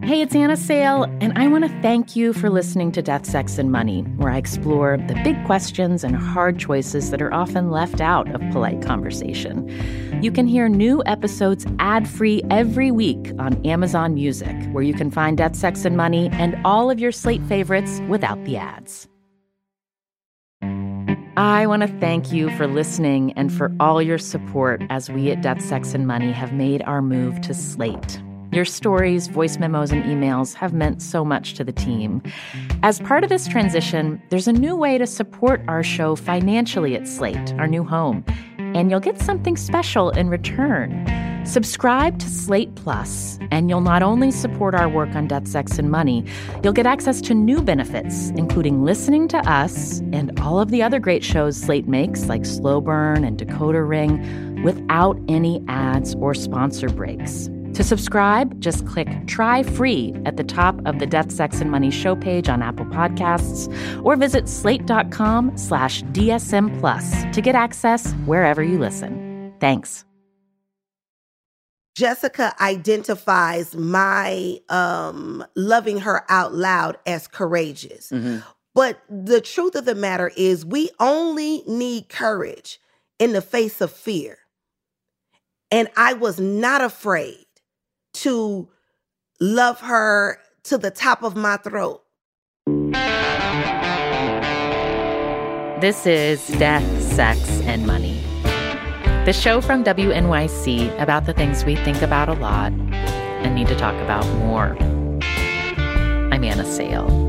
Hey, it's Anna Sale, and I want to thank you for listening to Death, Sex, and Money, where I explore the big questions and hard choices that are often left out of polite conversation. You can hear new episodes ad-free every week on Amazon Music, where you can find Death, Sex, and Money and all of your Slate favorites without the ads. I want to thank you for listening and for all your support as we at Death, Sex, and Money have made our move to Slate. Your stories, voice memos, and emails have meant so much to the team. As part of this transition, there's a new way to support our show financially at Slate, our new home, and you'll get something special in return. Subscribe to Slate Plus, and you'll not only support our work on Death, Sex, and Money, you'll get access to new benefits, including listening to us and all of the other great shows Slate makes, like Slow Burn and Decoder Ring, without any ads or sponsor breaks. To subscribe, just click Try Free at the top of the Death, Sex, and Money show page on Apple Podcasts, or visit slate.com/DSM Plus to get access wherever you listen. Thanks. Jessica identifies my loving her out loud as courageous. Mm-hmm. But the truth of the matter is we only need courage in the face of fear. And I was not afraid to love her to the top of my throat. This is Death, Sex, and Money, the show from WNYC about the things we think about a lot and need to talk about more. I'm Anna Sale.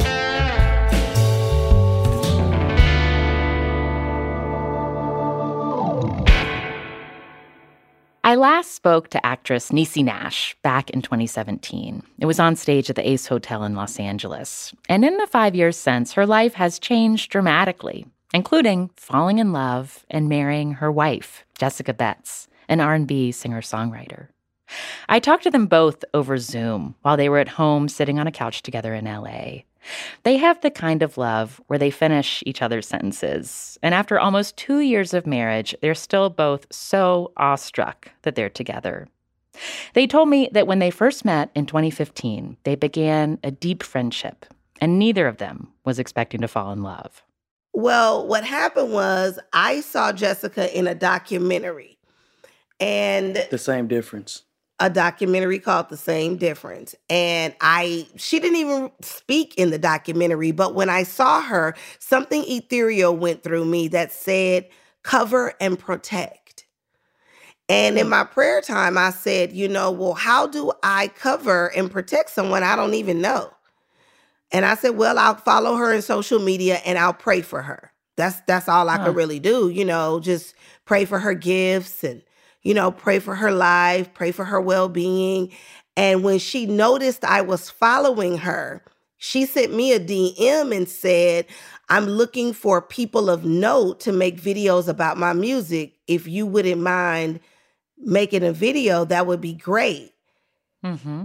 I last spoke to actress Niecy Nash back in 2017. It was on stage at the Ace Hotel in Los Angeles. And in the 5 years since, her life has changed dramatically, including falling in love and marrying her wife, Jessica Betts, an R&B singer-songwriter. I talked to them both over Zoom while they were at home sitting on a couch together in LA. They have the kind of love where they finish each other's sentences. And after almost 2 years of marriage, they're still both so awestruck that they're together. They told me that when they first met in 2015, they began a deep friendship, and neither of them was expecting to fall in love. Well, what happened was I saw Jessica in a documentary. And The Same Difference. A documentary called The Same Difference. And she didn't even speak in the documentary, but when I saw her, something ethereal went through me that said, cover and protect. And in my prayer time, I said, well, how do I cover and protect someone I don't even know? And I said, well, I'll follow her in social media and I'll pray for her. That's all I could really do, just pray for her gifts and pray for her life, pray for her well-being. And when she noticed I was following her, she sent me a DM and said, I'm looking for people of note to make videos about my music. If you wouldn't mind making a video, that would be great. Mm-hmm.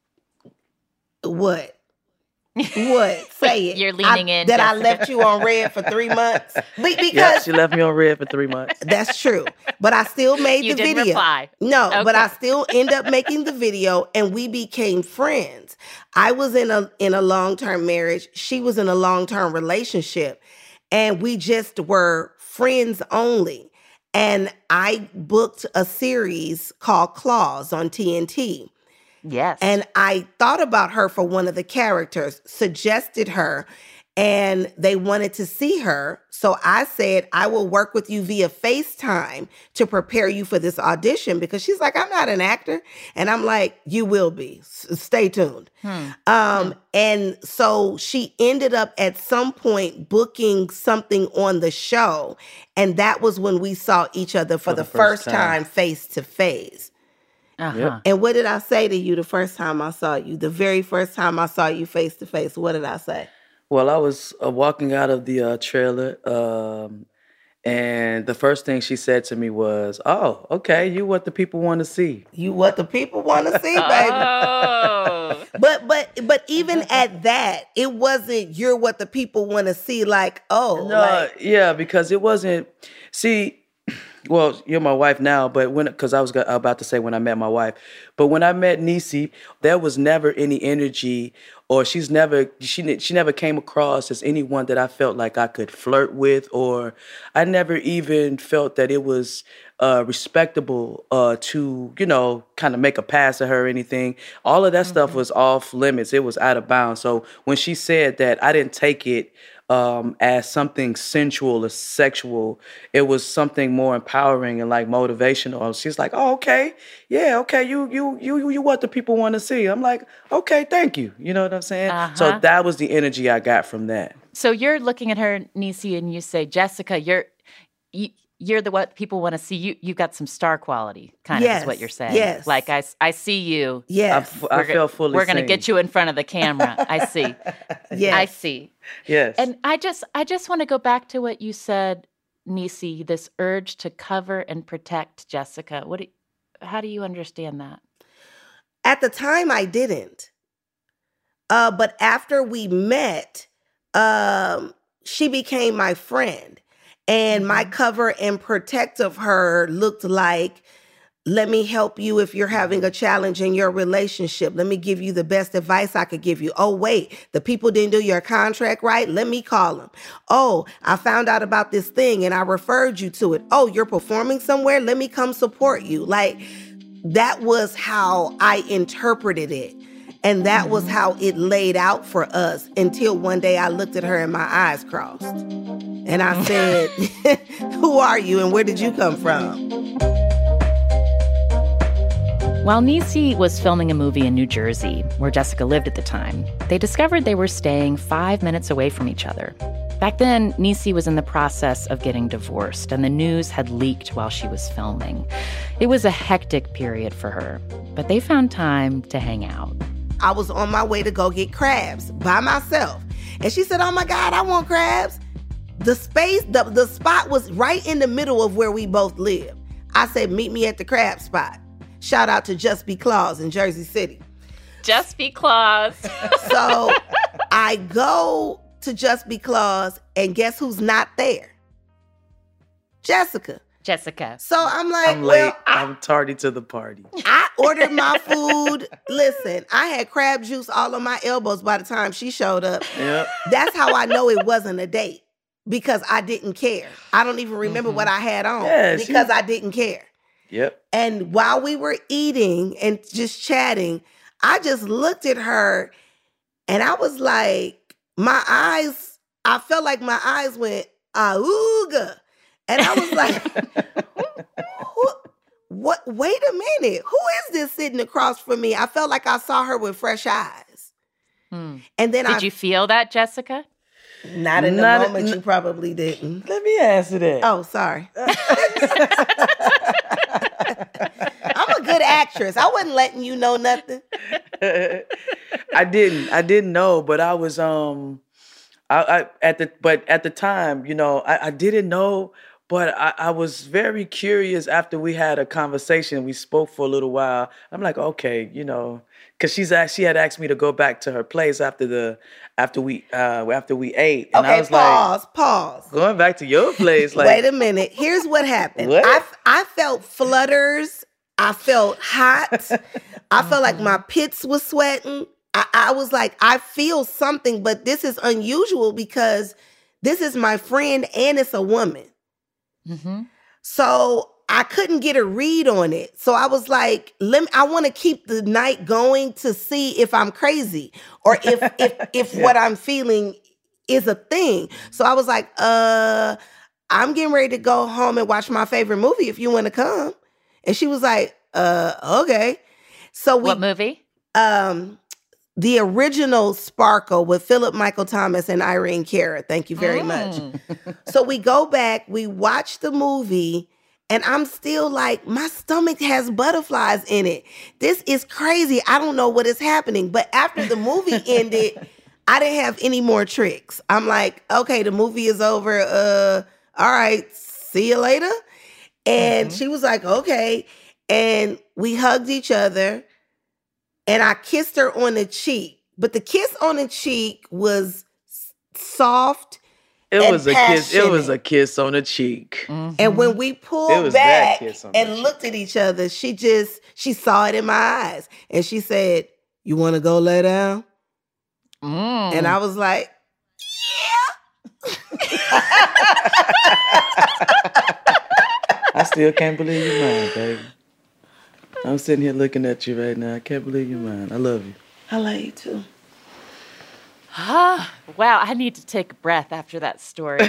What? What? Say it. You're leaning in. That I left you on red for 3 months. Because she left me on red for 3 months. That's true. But I still made the video. You didn't reply. No, okay. But I still end up making the video and we became friends. I was in a long-term marriage. She was in a long-term relationship. And we just were friends only. And I booked a series called Claws on TNT. Yes. And I thought about her for one of the characters, suggested her, and they wanted to see her. So I said, I will work with you via FaceTime to prepare you for this audition, because she's like, I'm not an actor. And I'm like, you will be. Stay tuned. And so she ended up at some point booking something on the show. And that was when we saw each other for the first time face to face. Uh-huh. Yep. And what did I say to you the first time I saw you? The very first time I saw you face to face, what did I say? Well, I was walking out of the trailer, and the first thing she said to me was, oh, okay, you what the people want to see. You what the people want to see, baby. Oh. But even at that, it wasn't you're what the people want to see, like, oh. No, yeah, because it wasn't, see, Well, you're my wife now, but because I was about to say when I met my wife, but when I met Niecy, there was never any energy, or she never came across as anyone that I felt like I could flirt with, or I never even felt that it was respectable to kind of make a pass at her or anything. All of that stuff was off limits. It was out of bounds. So when she said that, I didn't take it as something sensual or sexual. It was something more empowering and like motivational. She's like, "Oh, okay, yeah, okay, you what the people want to see." I'm like, "Okay, thank you." You know what I'm saying? So that was the energy I got from that. So you're looking at her, Niecy, and you say, "Jessica, you're the what people want to see. You got some star quality," kind of is what you're saying. Yes. Like I see you. Yes. I feel fully We're going to seen. get you in front of the camera. I see. Yes. I see. Yes. And I just want to go back to what you said, Niecy, this urge to cover and protect Jessica. How do you understand that? At the time, I didn't. But after we met, she became my friend. And my cover and protect of her looked like, let me help you if you're having a challenge in your relationship. Let me give you the best advice I could give you. Oh, wait, the people didn't do your contract right? Let me call them. Oh, I found out about this thing and I referred you to it. Oh, you're performing somewhere? Let me come support you. Like, that was how I interpreted it. And that was how it laid out for us until one day I looked at her and my eyes crossed. And I said, "Who are you and where did you come from?" While Niecy was filming a movie in New Jersey, where Jessica lived at the time, they discovered they were staying 5 minutes away from each other. Back then, Niecy was in the process of getting divorced, and the news had leaked while she was filming. It was a hectic period for her, but they found time to hang out. I was on my way to go get crabs by myself. And she said, "Oh my God, I want crabs." The spot was right in the middle of where we both live. I said, "Meet me at the crab spot." Shout out to Just Be Claus in Jersey City. Just Be Claus. So I go to Just Be Claus, and guess who's not there? Jessica. So I'm like, I'm late. I'm tardy to the party. I ordered my food. Listen, I had crab juice all on my elbows by the time she showed up. Yep. That's how I know it wasn't a date, because I didn't care. I don't even remember what I had on because I didn't care. Yep. And while we were eating and just chatting, I just looked at her and I was like, I felt like my eyes went, "Auga." And I was like, what? Wait a minute. Who is this sitting across from me? I felt like I saw her with fresh eyes. And then Did you feel that, Jessica? Not in the moment. You probably didn't. Let me answer that. Oh, sorry. I'm a good actress. I wasn't letting you know nothing. I didn't know, but I was at the time, I didn't know, but I was very curious after we had a conversation. We spoke for a little while. I'm like, okay, because she had asked me to go back to her place after we ate, and Okay, I was pause. Going back to your place, like, wait a minute. Here's what happened. What? I felt flutters. I felt hot. I felt like my pits was sweating. I was like, I feel something, but this is unusual because this is my friend and it's a woman. So I couldn't get a read on it. So I was like, I want to keep the night going to see if I'm crazy or if what I'm feeling is a thing. So I was like, I'm getting ready to go home and watch my favorite movie if you want to come. And she was like, okay. So what movie? The original Sparkle with Philip Michael Thomas and Irene Cara. Thank you very much. So we go back, we watch the movie, and I'm still like, my stomach has butterflies in it. This is crazy. I don't know what is happening. But after the movie ended, I didn't have any more tricks. I'm like, okay, the movie is over. All right, see you later. And she was like, okay. And we hugged each other. And I kissed her on the cheek. But the kiss on the cheek was soft It and was a kiss. It was passionate. a kiss on the cheek. And when we It pulled was that back kiss on the and cheek. looked at each other, she saw it in my eyes. And she said, "You want to go lay down?" And I was like, I still can't believe you're mine, baby. I'm sitting here looking at you right now. I can't believe you're mine. I love you. "I love you too." Wow, I need to take a breath after that story.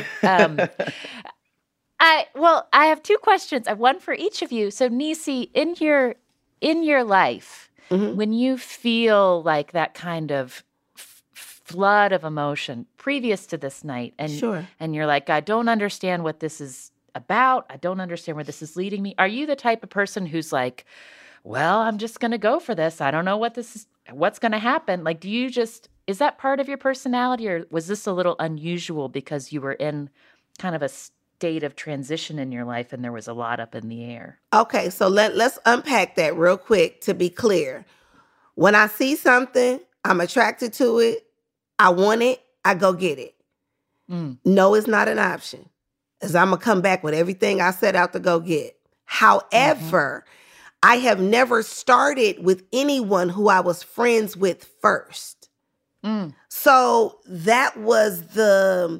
I have two questions. I have one for each of you. So, Niecy, in your life, when you feel like that kind of flood of emotion previous to this night, and you're like, I don't understand what this is about. I don't understand where this is leading me. Are you the type of person who's like, well, I'm just going to go for this. I don't know what's going to happen. Like, is that part of your personality, or was this a little unusual because you were in kind of a state of transition in your life and there was a lot up in the air? Okay, so let's unpack that real quick to be clear. When I see something, I'm attracted to it, I want it, I go get it. No, it's not an option, as I'm going to come back with everything I set out to go get. However, I have never started with anyone who I was friends with first. So that was the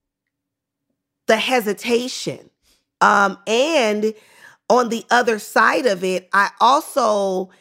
hesitation. And on the other side of it, I also,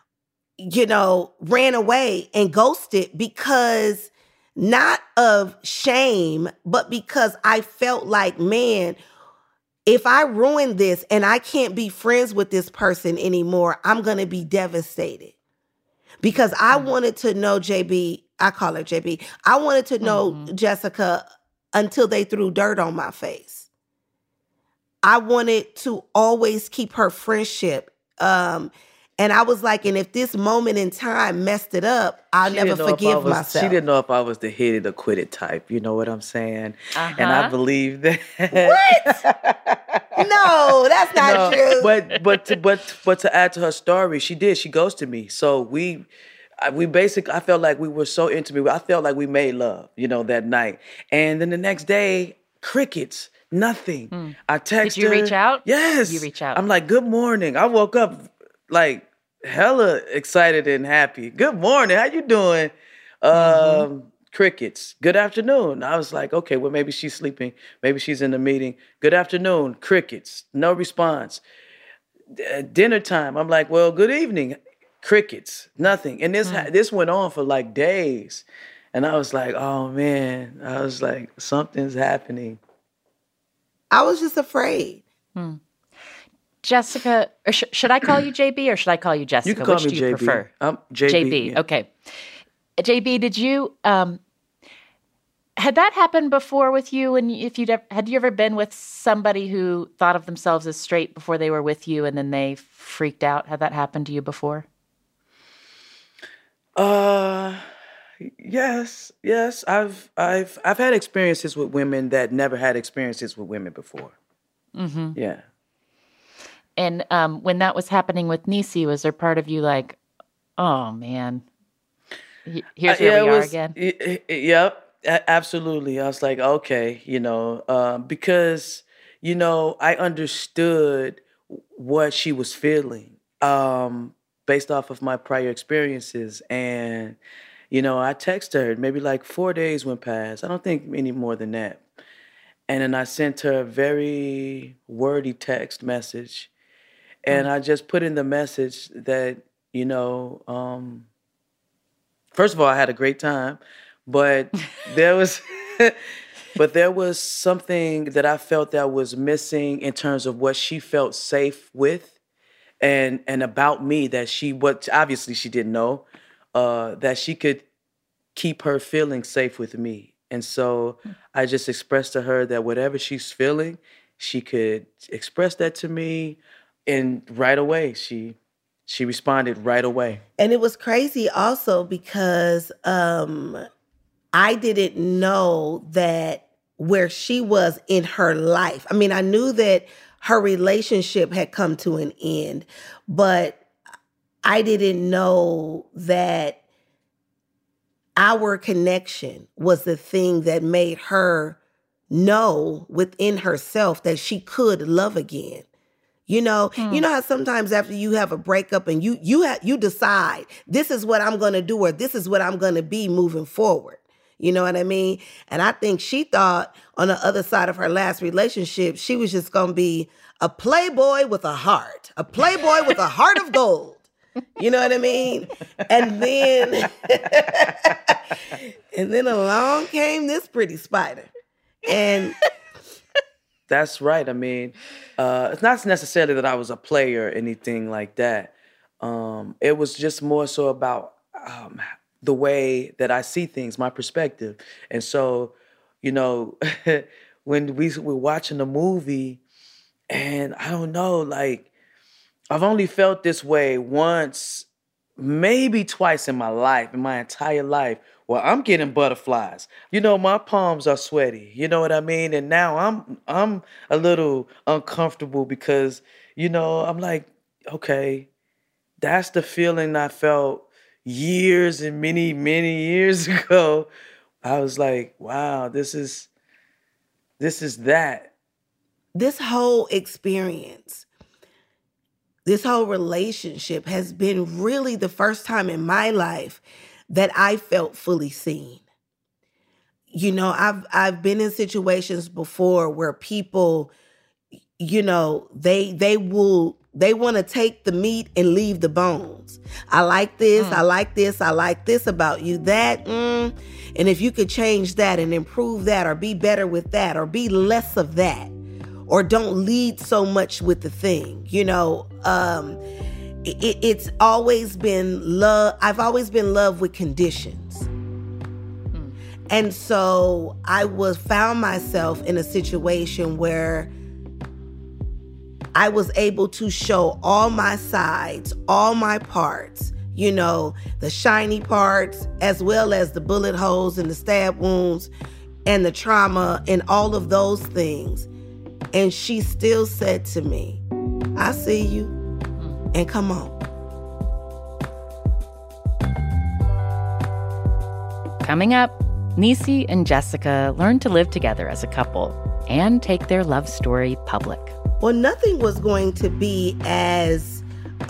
ran away and ghosted because not of shame, but because I felt like, man, if I ruin this and I can't be friends with this person anymore, I'm going to be devastated. Because I wanted to know JB, I call her JB, I wanted to know Jessica until they threw dirt on my face. I wanted to always keep her friendship. And I was like, and if this moment in time messed it up, I'll never forgive myself. She didn't know if I was the hit it or quit it type. You know what I'm saying? And I believe that. What? No, that's not true. But to add to her story, she did. She ghosted me. So we basically, I felt like we were so intimate. I felt like we made love, that night. And then the next day, crickets. Nothing. I texted her. Did you reach out? Yes. You reach out. I'm like, good morning. I woke up like hella excited and happy. Good morning. How you doing? Crickets. Good afternoon. I was like, okay, well, maybe she's sleeping. Maybe she's in a meeting. Good afternoon. Crickets. No response. Dinner time. I'm like, well, good evening. Crickets. Nothing. And this went on for like days. And I was like, oh man. I was like, something's happening. I was just afraid. Jessica, or should I call you JB or should I call you Jessica? You can call Which me do you JB. prefer? I'm JB. JB, yeah. okay. JB, did you, had that happened before with you? And had you ever been with somebody who thought of themselves as straight before they were with you and then they freaked out? Had that happened to you before? Yes. I've had experiences with women that never had experiences with women before. Yeah. And when that was happening with Niecy, was there part of you like, oh man, here's where we are again? Yep, absolutely. I was like, okay, because, I understood what she was feeling based off of my prior experiences. And, I texted her, maybe like 4 days went past. I don't think any more than that. And then I sent her a very wordy text message. And I just put in the message that, first of all, I had a great time, but there was something that I felt that was missing in terms of what she felt safe with and about me what obviously she didn't know, that she could keep her feeling safe with me. And so I just expressed to her that whatever she's feeling, she could express that to me. And right away, she responded right away. And it was crazy also because I didn't know that where she was in her life. I mean, I knew that her relationship had come to an end, but I didn't know that our connection was the thing that made her know within herself that she could love again. You know how sometimes after you have a breakup and you decide this is what I'm going to do or this is what I'm going to be moving forward. You know what I mean? And I think she thought on the other side of her last relationship, she was just going to be a playboy with a heart of gold. You know what I mean? And then along came this pretty spider. And that's right. I mean, it's not necessarily that I was a player or anything like that. It was just more so about the way that I see things, my perspective. And so, when we were watching the movie, and I don't know, like, I've only felt this way once, maybe twice in my entire life, where I'm getting butterflies. My palms are sweaty. You know what I mean? And now I'm a little uncomfortable because, I'm like, okay, that's the feeling I felt years and many, many years ago. I was like, wow, this is that. This whole experience, this whole relationship has been really the first time in my life that I felt fully seen. I've been in situations before where people, they want to take the meat and leave the bones. I like this, I like this, I like this about you, that, and if you could change that and improve that or be better with that or be less of that or don't lead so much with the thing, it's always been love. I've always been love with conditions. And so I found myself in a situation where I was able to show all my sides, all my parts, the shiny parts, as well as the bullet holes and the stab wounds and the trauma and all of those things. And she still said to me, I see you, and come on. Coming up, Niecy and Jessica learn to live together as a couple and take their love story public. Well, nothing was going to be as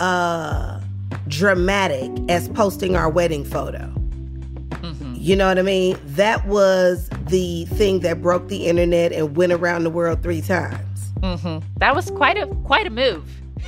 dramatic as posting our wedding photo. Mm-hmm. You know what I mean? That was the thing that broke the internet and went around the world 3 times. Mm-hmm. That was quite a move.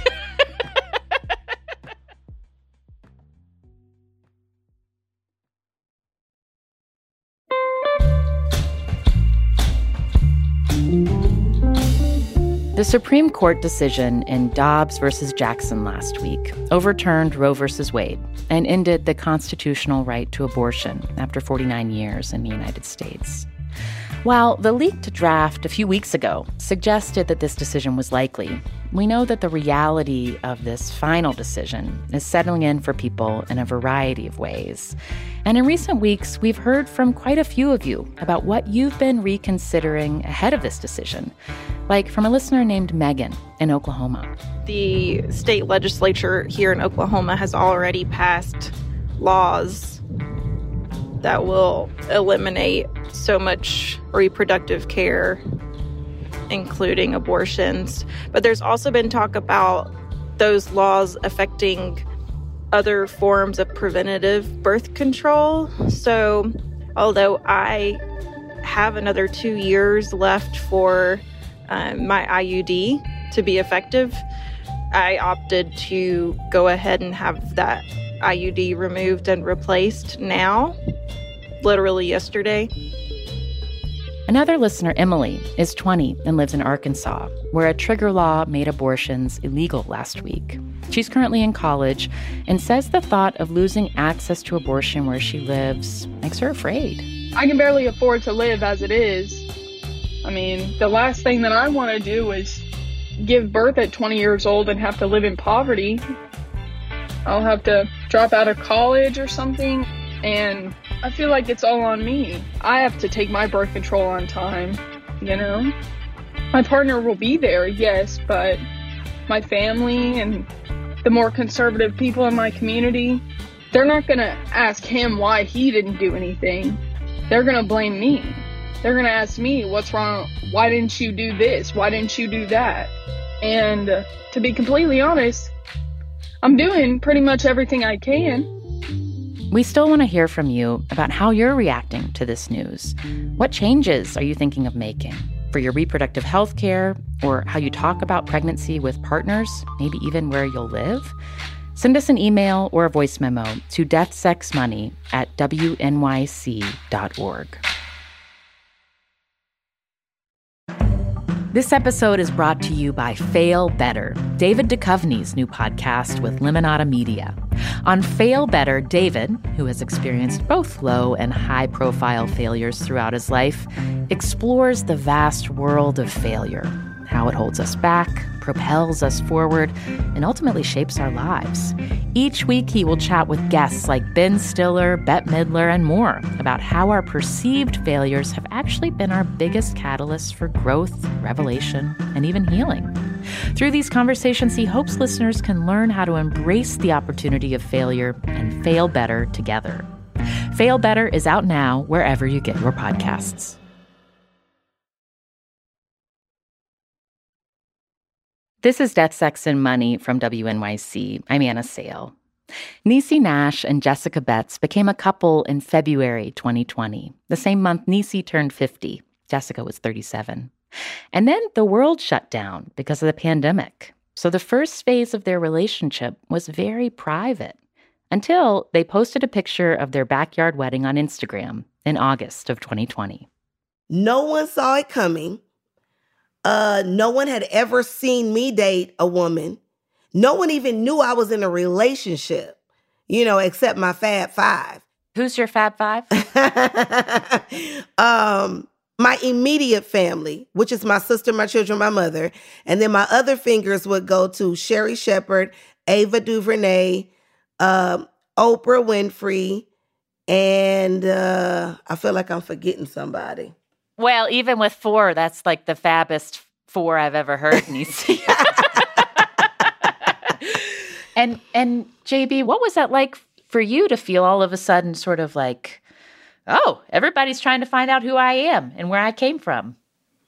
The Supreme Court decision in Dobbs versus Jackson last week overturned Roe versus Wade and ended the constitutional right to abortion after 49 years in the United States. While the leaked draft a few weeks ago suggested that this decision was likely, we know that the reality of this final decision is settling in for people in a variety of ways. And in recent weeks, we've heard from quite a few of you about what you've been reconsidering ahead of this decision, like from a listener named Megan in Oklahoma. The state legislature here in Oklahoma has already passed laws that will eliminate so much reproductive care, including abortions. But there's also been talk about those laws affecting other forms of preventative birth control. So although I have another 2 years left for my IUD to be effective, I opted to go ahead and have that IUD removed and replaced now, literally yesterday. Another listener, Emily, is 20 and lives in Arkansas, where a trigger law made abortions illegal last week. She's currently in college and says the thought of losing access to abortion where she lives makes her afraid. I can barely afford to live as it is. I mean, the last thing that I want to do is give birth at 20 years old and have to live in poverty. I'll have to drop out of college or something, and I feel like it's all on me. I have to take my birth control on time, My partner will be there, yes, but my family and the more conservative people in my community, they're not going to ask him why he didn't do anything. They're going to blame me. they're going to ask me, what's wrong? Why didn't you do this? Why didn't you do that? And to be completely honest, I'm doing pretty much everything I can. We still want to hear from you about how you're reacting to this news. What changes are you thinking of making for your reproductive health care, or how you talk about pregnancy with partners, maybe even where you'll live? Send us an email or a voice memo to deathsexmoney@wnyc.org. This episode is brought to you by Fail Better, David Duchovny's new podcast with Limonada Media. On Fail Better, David, who has experienced both low and high-profile failures throughout his life, explores the vast world of failure, how it holds us back, propels us forward, and ultimately shapes our lives. Each week, he will chat with guests like Ben Stiller, Bette Midler, and more about how our perceived failures have actually been our biggest catalysts for growth, revelation, and even healing. Through these conversations, he hopes listeners can learn how to embrace the opportunity of failure and fail better together. Fail Better is out now wherever you get your podcasts. This is Death, Sex, and Money from WNYC. I'm Anna Sale. Niecy Nash and Jessica Betts became a couple in February 2020, the same month Niecy turned 50. Jessica was 37. And then the world shut down because of the pandemic. So the first phase of their relationship was very private until they posted a picture of their backyard wedding on Instagram in August of 2020. No one saw it coming. No one had ever seen me date a woman. No one even knew I was in a relationship, except my Fab Five. Who's your Fab Five? My immediate family, which is my sister, my children, my mother. And then my other fingers would go to Sherry Shepherd, Ava DuVernay, Oprah Winfrey, and I feel like I'm forgetting somebody. Well, even with 4, that's like the fabbest 4 I've ever heard, Niecy. And JB, what was that like for you to feel all of a sudden sort of like, oh, everybody's trying to find out who I am and where I came from?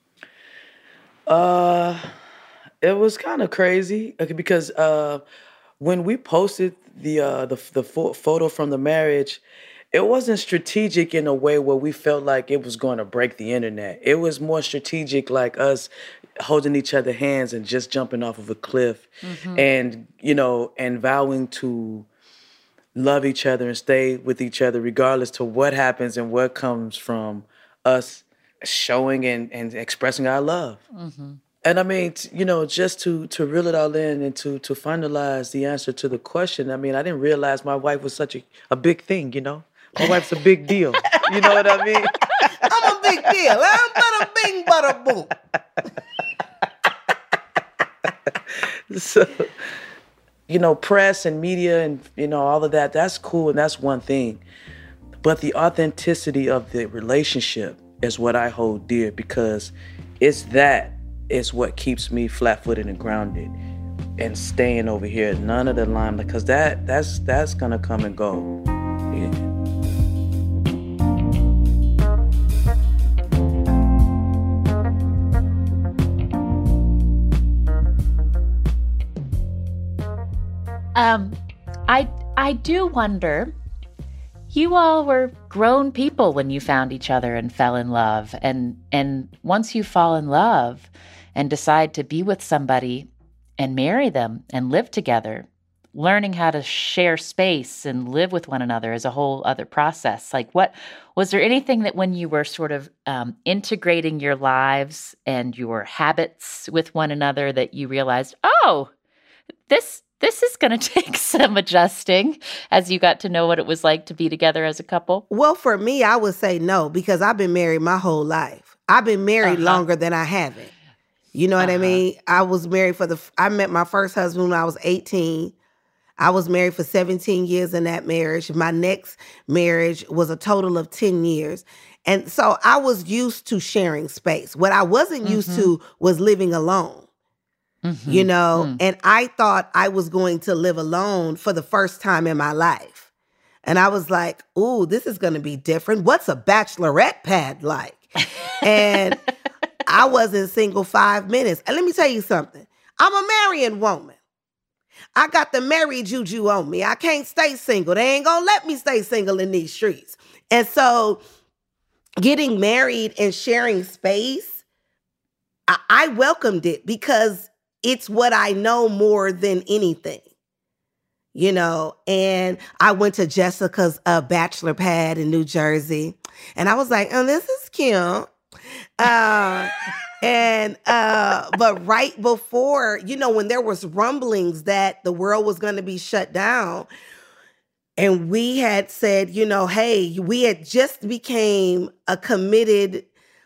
It was kind of crazy because when we posted the photo from the marriage, it wasn't strategic in a way where we felt like it was going to break the internet. It was more strategic, like us holding each other's hands and just jumping off of a cliff, and vowing to love each other and stay with each other regardless to what happens and what comes from us showing and expressing our love. And I mean, just to reel it all in and to finalize the answer to the question, I mean, I didn't realize my wife was such a big thing, My wife's a big deal. You know what I mean? I'm a big deal. I'm bada bing, bada boom. So, press and media and, all of that, that's cool and that's one thing. But the authenticity of the relationship is what I hold dear, because it's what keeps me flat-footed and grounded and staying over here. None of the limelight, because that's going to come and go. Yeah. I do wonder, you all were grown people when you found each other and fell in love. And once you fall in love and decide to be with somebody and marry them and live together, learning how to share space and live with one another is a whole other process. Like, what was there anything that when you were sort of integrating your lives and your habits with one another that you realized, oh, this is going to take some adjusting as you got to know what it was like to be together as a couple? Well, for me, I would say no, because I've been married my whole life. I've been married longer than I haven't. You know what I mean? I was married I met my first husband when I was 18. I was married for 17 years in that marriage. My next marriage was a total of 10 years. And so I was used to sharing space. What I wasn't used to was living alone. And I thought I was going to live alone for the first time in my life. And I was like, ooh, this is going to be different. What's a bachelorette pad like? And I wasn't single 5 minutes. And let me tell you something. I'm a marrying woman. I got the married juju on me. I can't stay single. They ain't gonna let me stay single in these streets. And so getting married and sharing space, I welcomed it because it's what I know more than anything. You know, and I went to Jessica's bachelor pad in New Jersey. And I was like, oh, this is cute. But right before, you know, when there was rumblings that the world was going to be shut down, and we had said, you know, hey, we had just became a committed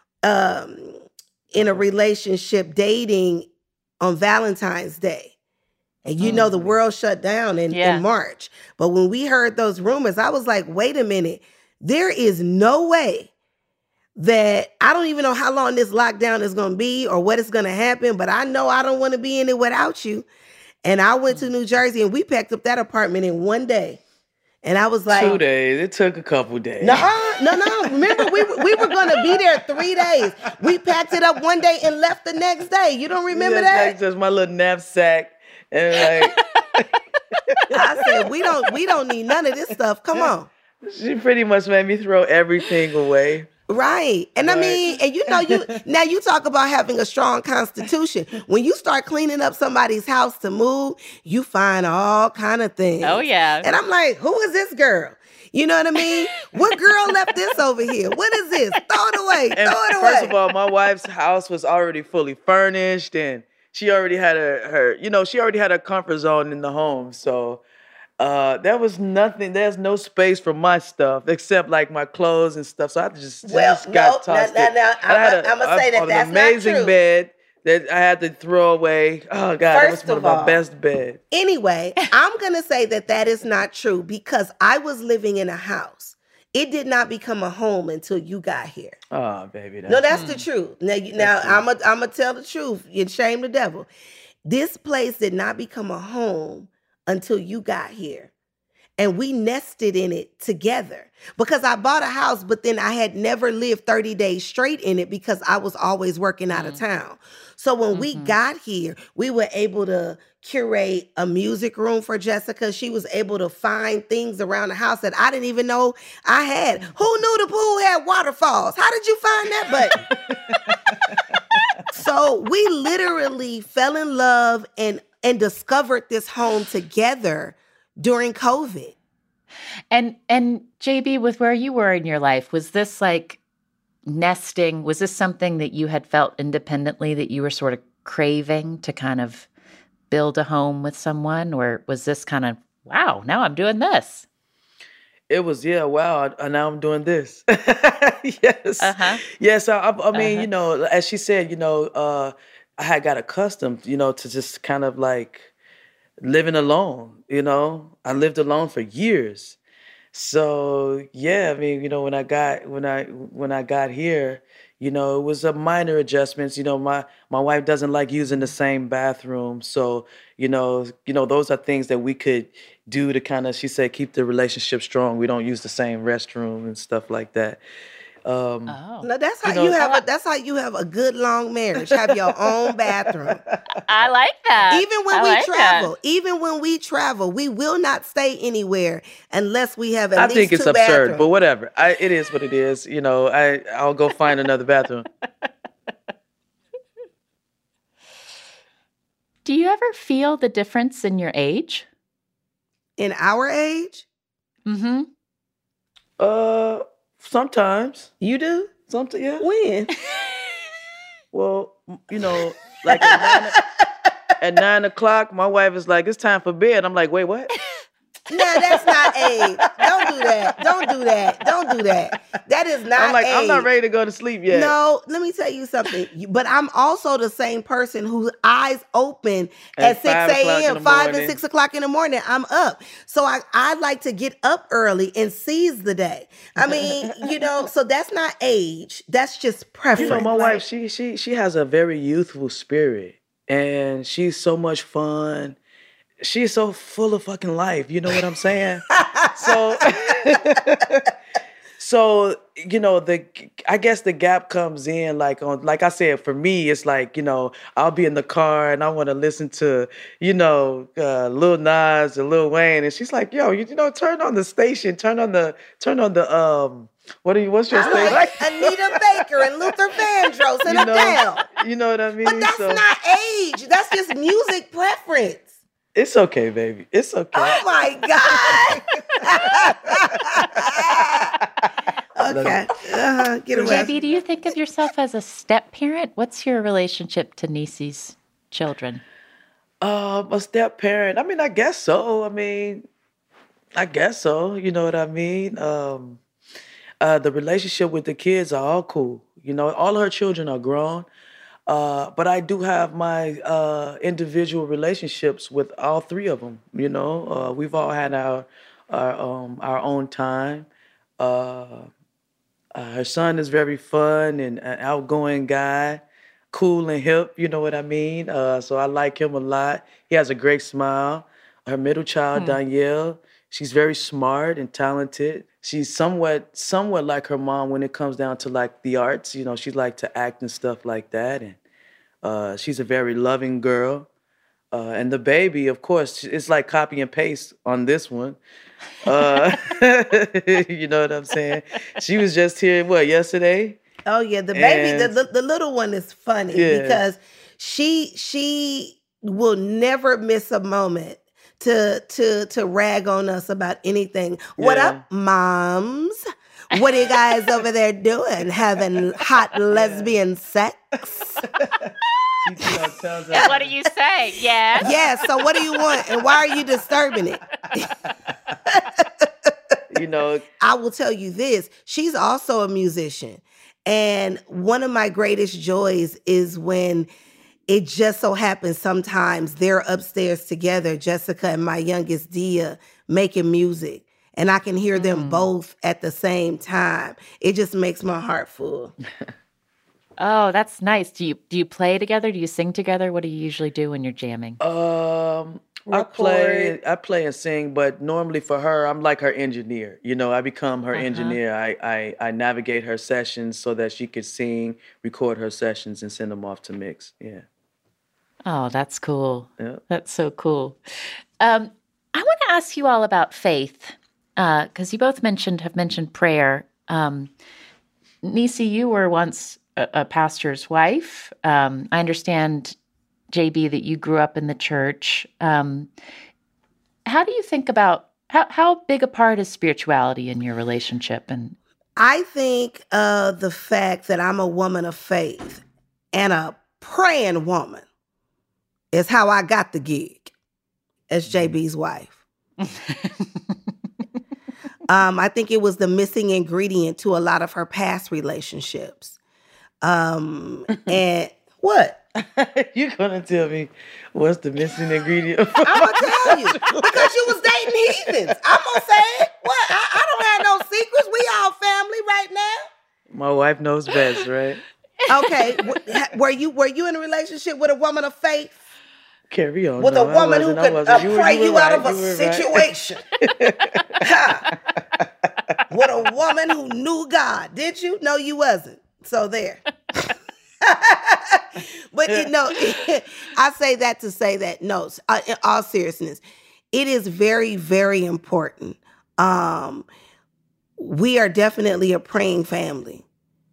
in a relationship dating on Valentine's Day. And you know, the world shut down in March. But when we heard those rumors, I was like, wait a minute, there is no way that I don't even know how long this lockdown is going to be or what is going to happen, but I know I don't want to be in it without you. And I went to New Jersey and we packed up that apartment in one day. And I was like, 2 days. It took a couple days. No. Remember, we were going to be there 3 days. We packed it up one day and left the next day. You don't remember that? Just my little knapsack. And like, I said, we don't need none of this stuff. Come on. She pretty much made me throw everything away. Right. And right. I mean, and you know, you talk about having a strong constitution. When you start cleaning up somebody's house to move, you find all kind of things. Oh, yeah. And I'm like, who is this girl? You know what I mean? What girl left this over here? What is this? Throw it away. And throw it away. First of all, my wife's house was already fully furnished and she already had she already had her comfort zone in the home. So there was nothing, there's no space for my stuff except like my clothes and stuff. So I just got tossed. Now, I'm going to say that's an amazing not true. Bed that I had to throw away. Oh, God, it was one of my best beds. Anyway, I'm going to say that is not true because I was living in a house. It did not become a home until you got here. Oh, baby. That's the truth. Now I'm going to tell the truth. You shame the devil. This place did not become a home until you got here. And we nested in it together because I bought a house, but then I had never lived 30 days straight in it because I was always working out of town. So when we got here, we were able to curate a music room for Jessica. She was able to find things around the house that I didn't even know I had. Who knew the pool had waterfalls? How did you find that button? So we literally fell in love and discovered this home together during COVID. And JB, with where you were in your life, was this like nesting? Was this something that you had felt independently that you were sort of craving to kind of build a home with someone? Or was this kind of, wow, now I'm doing this? It was, wow, now I'm doing this. Yes. Yes, I mean, you know, as she said, you know, I had got accustomed, you know, to just kind of like living alone, you know. I lived alone for years. So, yeah, I mean, you know, when I got here, you know, it was a minor adjustments. You know, my wife doesn't like using the same bathroom. So, you know, those are things that we could do to kind of, she said, keep the relationship strong. We don't use the same restroom and stuff like that. No, that's how that's how you have a good long marriage. Have your own bathroom. I like that. Even when we travel, we will not stay anywhere unless we have at least 2 bathrooms. I think it's absurd, bathrooms. but whatever. It is what it is. You know, I'll go find another bathroom. Do you ever feel the difference in your age? In our age? Mm-hmm. Sometimes. You do? Sometimes, yeah. When? Well, you know, like at 9 o'clock, my wife is like, it's time for bed. I'm like, wait, what? No, that's not age. Don't do that. Don't do that. That is not I'm like, age. I'm not ready to go to sleep yet. No, let me tell you something. But I'm also the same person whose eyes open at 6 a.m., 5 and 6 o'clock in the morning. I'm up. So I like to get up early and seize the day. I mean, you know, so that's not age. That's just preference. You know, my wife, she has a very youthful spirit. And she's so much fun. She's so full of fucking life. You know what I'm saying? So, I guess the gap comes in like I said, for me, it's like, I'll be in the car and I want to listen to, Lil Nas and Lil Wayne. And she's like, yo, turn on the station, what's your I station? like Anita Baker and Luther Vandross and Adele. You know what I mean? But that's not age. That's just music preference. It's okay, baby. It's okay. Oh my God. Okay. Get away. JB, do you think of yourself as a step parent? What's your relationship to Niecy's children? A step parent. I mean, I guess so. I guess so. You know what I mean? The relationship with the kids are all cool. All her children are grown. But I do have my individual relationships with all three of them. We've all had our own time. Her son is very fun and an outgoing guy, cool and hip. You know what I mean? So I like him a lot. He has a great smile. Her middle child, Danielle, she's very smart and talented. She's somewhat like her mom when it comes down to like the arts. She like to act and stuff like that. And she's a very loving girl. And the baby, of course, it's like copy and paste on this one. You know what I'm saying? She was just here, yesterday? Oh yeah, the baby, the little one is funny because she will never miss a moment to rag on us about anything. Yeah. What up, moms? What are you guys over there doing? Having hot lesbian sex? What do you say? Yes. Yeah, so what do you want? And why are you disturbing it? I will tell you this. She's also a musician. And one of my greatest joys is when it just so happens sometimes they're upstairs together, Jessica and my youngest Dia, making music. And I can hear them both at the same time. It just makes my heart full. Oh, that's nice. Do you play together? Do you sing together? What do you usually do when you're jamming? I play and sing, but normally for her, I'm like her engineer. I become her engineer. I navigate her sessions so that she could sing, record her sessions, and send them off to mix. Yeah. Oh, that's cool. Yeah. That's so cool. I want to ask you all about faith, because you both have mentioned prayer. Niecy, you were once a pastor's wife. I understand, JB, that you grew up in the church. How do you think about how big a part is spirituality in your relationship? And I think the fact that I'm a woman of faith and a praying woman is how I got the gig as JB's wife. I think it was the missing ingredient to a lot of her past relationships. And what? You're going to tell me what's the missing ingredient? I'm going to tell you. Because you was dating heathens. I'm going to say it. What? I don't have no secrets. We all family right now. My wife knows best, right? Okay. Were you in a relationship with a woman of faith? Carry on. With a woman who could pray you out of a situation. With a woman who knew God. Did you? No, you wasn't. So there. But I say that to say that, no, in all seriousness, it is very, very important. We are definitely a praying family.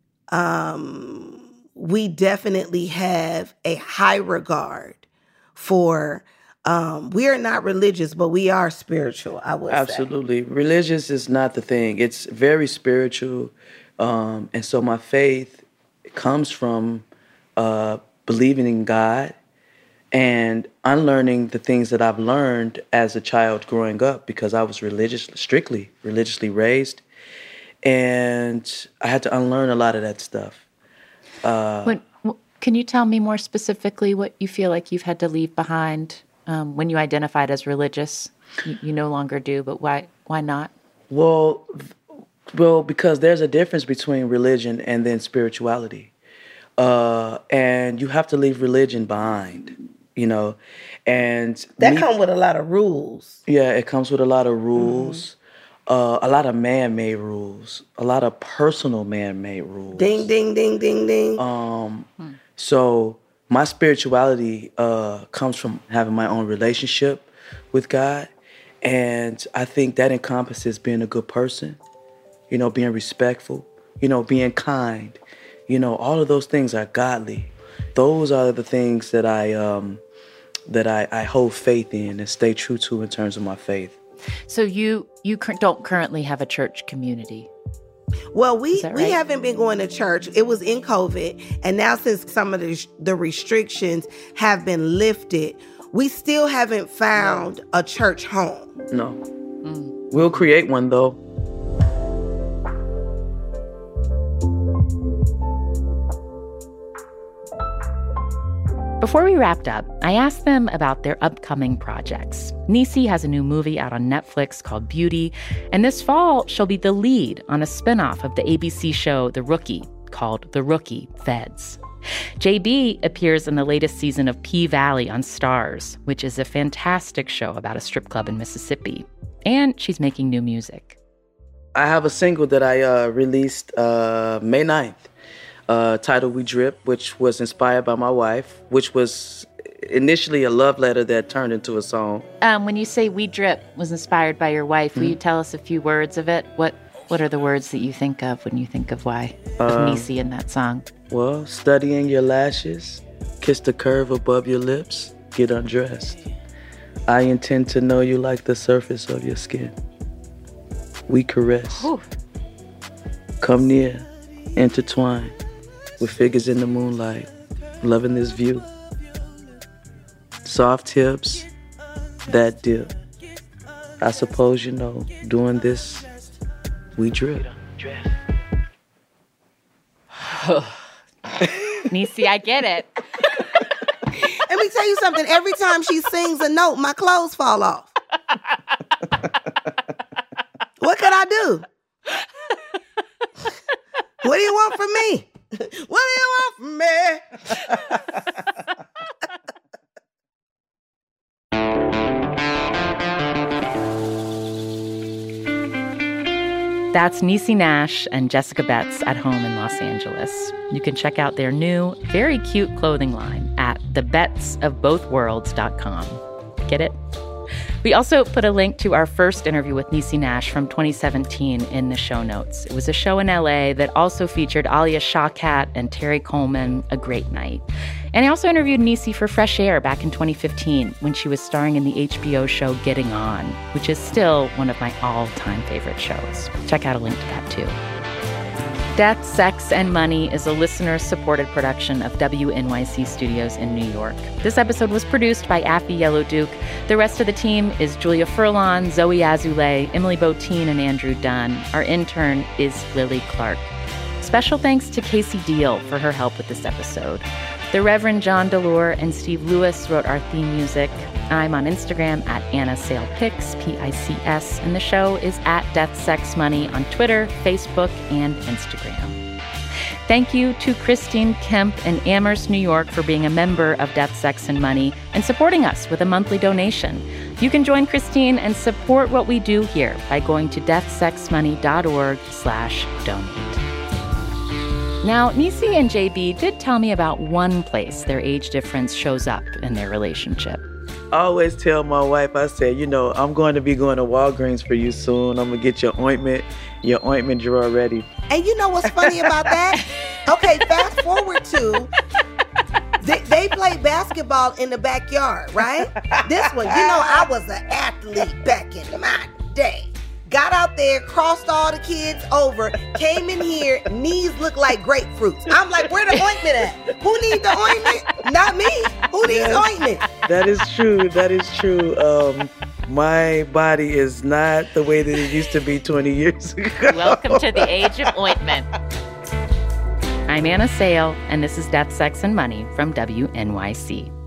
We definitely have a high regard for, we are not religious, but we are spiritual, I would say. Absolutely. Religious is not the thing. It's very spiritual. And so my faith comes from believing in God and unlearning the things that I've learned as a child growing up, because I was strictly religiously raised. And I had to unlearn a lot of that stuff. Can you tell me more specifically what you feel like you've had to leave behind when you identified as religious? You no longer do, but why not? Well, because there's a difference between religion and then spirituality. And you have to leave religion behind, and that comes with a lot of rules. Yeah, it comes with a lot of rules. a lot of man-made rules, a lot of personal man-made rules. Ding, ding, ding, ding, ding. So my spirituality comes from having my own relationship with God. And I think that encompasses being a good person, being respectful, being kind. All of those things are godly. Those are the things that I hold faith in and stay true to in terms of my faith. So you don't currently have a church community? Well, we right? haven't been going to church. It was in COVID. And now since some of the restrictions have been lifted, we still haven't found a church home. No. We'll create one, though. Before we wrapped up, I asked them about their upcoming projects. Niecy has a new movie out on Netflix called Beauty, and this fall she'll be the lead on a spinoff of the ABC show The Rookie called The Rookie Feds. JB appears in the latest season of P-Valley on Starz, which is a fantastic show about a strip club in Mississippi. And she's making new music. I have a single that I released May 9th. Titled We Drip, which was inspired by my wife, which was initially a love letter that turned into a song. When you say We Drip was inspired by your wife, will you tell us a few words of it? What are the words that you think of when you think of why? Of Niecy in that song? Well, studying your lashes, kiss the curve above your lips, get undressed. I intend to know you like the surface of your skin. We caress. Ooh. Come near, intertwine. With figures in the moonlight, loving this view. Soft hips, that dip. I suppose doing this, we drip. Niecy, I get it. Let me tell you something. Every time she sings a note, my clothes fall off. What could I do? What do you want from me? What do you want from me? That's Niecy Nash and Jessica Betts at home in Los Angeles. You can check out their new, very cute clothing line at thebettsofbothworlds.com. Get it? We also put a link to our first interview with Niecy Nash from 2017 in the show notes. It was a show in LA that also featured Alia Shawkat and Terry Coleman, a great night. And I also interviewed Niecy for Fresh Air back in 2015 when she was starring in the HBO show Getting On, which is still one of my all-time favorite shows. Check out a link to that too. Death, Sex, and Money is a listener-supported production of WNYC Studios in New York. This episode was produced by Affy Yellow Duke. The rest of the team is Julia Furlan, Zoe Azulay, Emily Botine, and Andrew Dunn. Our intern is Lily Clark. Special thanks to Casey Deal for her help with this episode. The Reverend John Delore and Steve Lewis wrote our theme music. I'm on Instagram at AnnaSalePics, P-I-C-S, and the show is at Death, Sex, Money on Twitter, Facebook, and Instagram. Thank you to Christine Kemp in Amherst, New York for being a member of Death, Sex, and Money and supporting us with a monthly donation. You can join Christine and support what we do here by going to deathsexmoney.org/donate. Now, Niecy and JB did tell me about one place their age difference shows up in their relationship. I always tell my wife, I say, I'm going to be going to Walgreens for you soon. I'm going to get your ointment drawer ready. And you know what's funny about that? Okay, fast forward to, they play basketball in the backyard, right? This one, I was an athlete back in my day. Got out there, crossed all the kids over, came in here, knees look like grapefruits. I'm like, where the ointment at? Who needs the ointment? Not me. Who needs ointment? That is true. My body is not the way that it used to be 20 years ago. Welcome to the age of ointment. I'm Anna Sale, and this is Death, Sex, and Money from WNYC.